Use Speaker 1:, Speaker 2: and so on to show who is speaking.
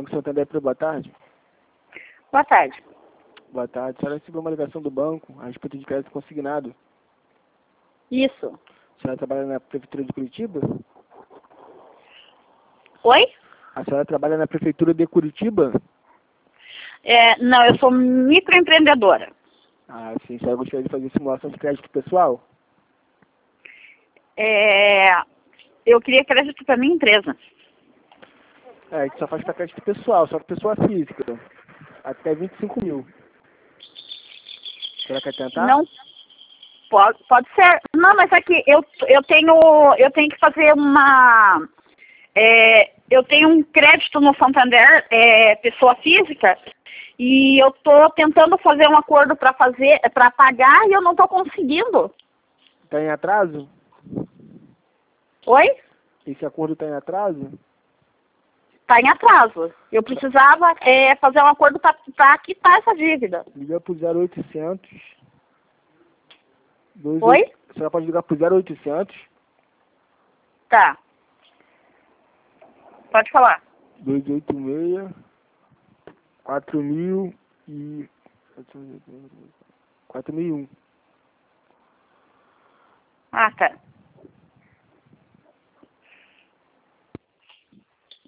Speaker 1: Banco Santander, boa tarde.
Speaker 2: Boa tarde.
Speaker 1: Boa tarde. A senhora recebeu uma ligação do banco a respeito de crédito consignado.
Speaker 2: Isso.
Speaker 1: A senhora trabalha na Prefeitura de Curitiba?
Speaker 2: Oi?
Speaker 1: A senhora trabalha na Prefeitura de Curitiba?
Speaker 2: Não, eu sou microempreendedora.
Speaker 1: Ah, sim. A senhora gostaria de fazer simulação de crédito pessoal?
Speaker 2: Eu queria crédito para minha empresa.
Speaker 1: A gente só faz para crédito pessoal, só para pessoa física. Até 25 mil. A senhora quer tentar?
Speaker 2: Não, pode ser. Não, mas é que eu tenho que fazer uma... eu tenho um crédito no Santander, pessoa física, e eu estou tentando fazer um acordo para pagar e eu não estou conseguindo.
Speaker 1: Está em atraso?
Speaker 2: Oi?
Speaker 1: Esse acordo está em atraso?
Speaker 2: Está em atraso. Eu precisava fazer um acordo para quitar essa dívida.
Speaker 1: Liga para o 0800.
Speaker 2: Oi?
Speaker 1: A senhora pode ligar para o 0800.
Speaker 2: Tá. Pode falar.
Speaker 1: 286 4000 e 4001.
Speaker 2: Ah, tá.